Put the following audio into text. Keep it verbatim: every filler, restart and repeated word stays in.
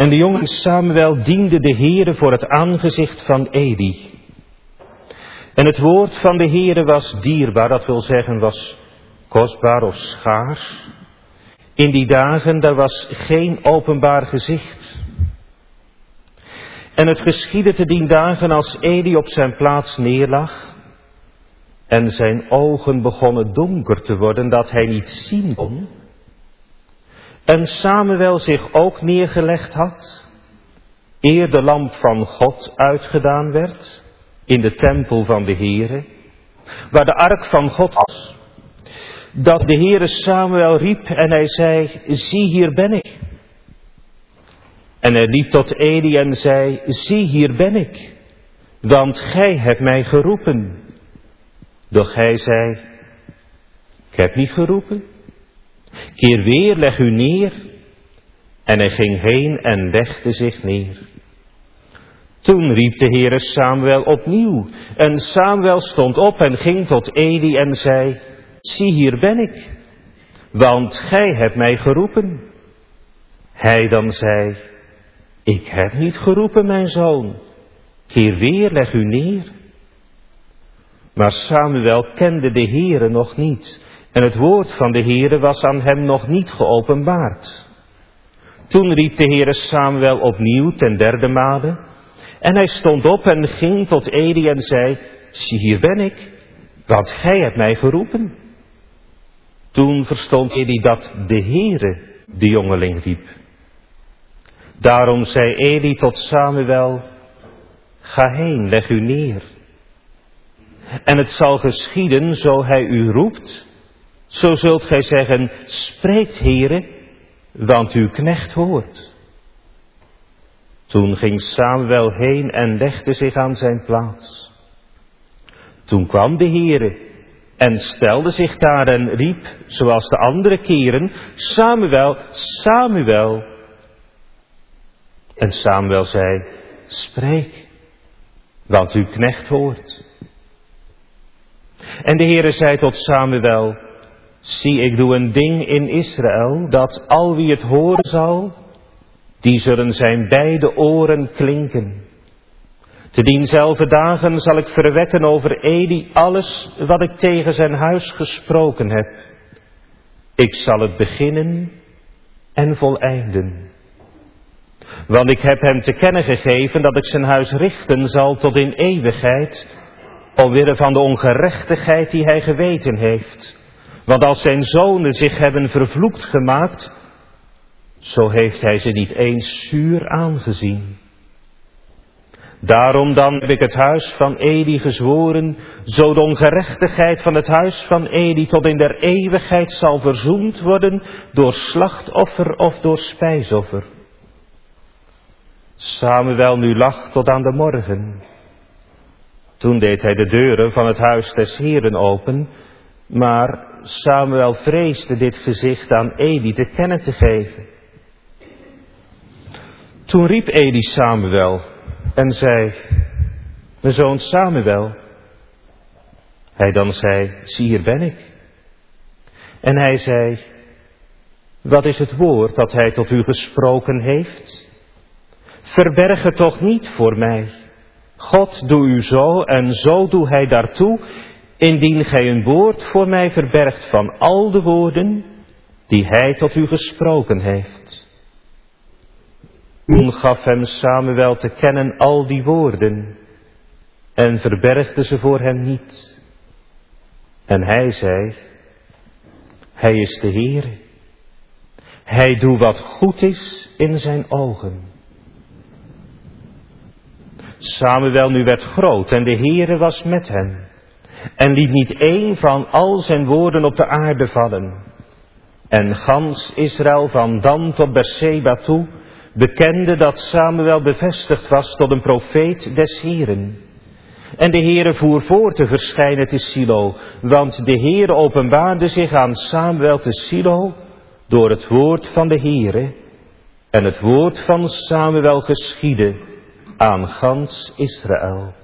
En de jonge Samuel diende de Heere voor het aangezicht van Eli. En het woord van de Heere was dierbaar, dat wil zeggen was kostbaar of schaars. In die dagen daar was geen openbaar gezicht. En het geschiedde te dien dagen als Eli op zijn plaats neerlag en zijn ogen begonnen donker te worden, dat hij niet zien kon. En Samuel zich ook neergelegd had, eer de lamp van God uitgedaan werd, in de tempel van de Heere, waar de ark van God was. Dat de Heere Samuel riep en hij zei, zie hier ben ik. En hij liep tot Eli en zei, zie hier ben ik, want gij hebt mij geroepen. Doch hij zei, ik heb niet geroepen. Keer weer, leg u neer. En hij ging heen en legde zich neer. Toen riep de Heere Samuel opnieuw. En Samuel stond op en ging tot Eli en zei, zie hier ben ik, want gij hebt mij geroepen. Hij dan zei, ik heb niet geroepen, mijn zoon. Keer weer, leg u neer. Maar Samuel kende de Heere nog niet. En het woord van de Heere was aan hem nog niet geopenbaard. Toen riep de Heere Samuel opnieuw ten derde male. En hij stond op en ging tot Eli en zei, zie hier ben ik, want gij hebt mij geroepen. Toen verstond Eli dat de Heere de jongeling riep. Daarom zei Eli tot Samuel, ga heen, leg u neer. En het zal geschieden, zo hij u roept, zo zult gij zeggen, spreekt Heere, want uw knecht hoort. Toen ging Samuel heen en legde zich aan zijn plaats. Toen kwam de Heere en stelde zich daar en riep, zoals de andere keren, Samuel, Samuel. En Samuel zei, spreek, want uw knecht hoort. En de Heere zei tot Samuel, zie, ik doe een ding in Israël, dat al wie het horen zal, die zullen zijn beide oren klinken. Te dienzelfde dagen zal ik verwekken over Eli alles wat ik tegen zijn huis gesproken heb. Ik zal het beginnen en voleinden. Want ik heb hem te kennen gegeven dat ik zijn huis richten zal tot in eeuwigheid, omwille van de ongerechtigheid die hij geweten heeft. Want als zijn zonen zich hebben vervloekt gemaakt, zo heeft hij ze niet eens zuur aangezien. Daarom dan heb ik het huis van Eli gezworen, zo de ongerechtigheid van het huis van Eli tot in der eeuwigheid zal verzoend worden door slachtoffer of door spijsoffer. Samuel nu lag tot aan de morgen. Toen deed hij de deuren van het huis des Heeren open, maar Samuel vreesde dit gezicht aan Eli te kennen te geven. Toen riep Eli Samuel en zei, mijn zoon Samuel. Hij dan zei, zie hier ben ik. En hij zei, wat is het woord dat hij tot u gesproken heeft? Verberg het toch niet voor mij. God doe u zo en zo doe hij daartoe, indien gij een woord voor mij verbergt van al de woorden die hij tot u gesproken heeft. Toen gaf hem Samuel te kennen al die woorden en verbergde ze voor hem niet. En hij zei, hij is de Heere. Hij doet wat goed is in zijn ogen. Samuel nu werd groot en de Heere was met hem. En liet niet één van al zijn woorden op de aarde vallen. En gans Israël van Dan tot Berseba toe bekende dat Samuel bevestigd was tot een profeet des Heeren. En de Heere voer voor te verschijnen te Silo, want de Heere openbaarde zich aan Samuel te Silo door het woord van de Heere. En het woord van Samuel geschiedde aan gans Israël.